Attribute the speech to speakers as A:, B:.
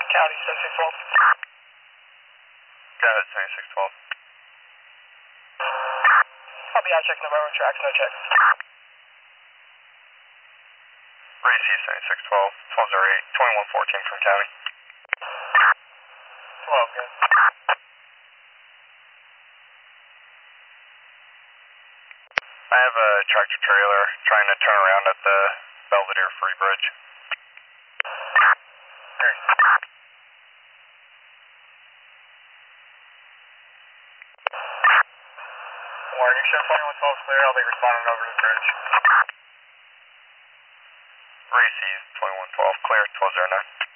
A: County 7612.
B: Got it, 7612.
A: I'll be out checking the railroad tracks, no check.
B: Reese 7612, 1208, 2114 from County.
A: 12, good.
B: I have a tractor trailer trying to turn around at the Belvedere Free Bridge.
A: Warning, you show 2112 clear, I'll be responding over to the bridge.
B: Reese 2112, clear, 1209.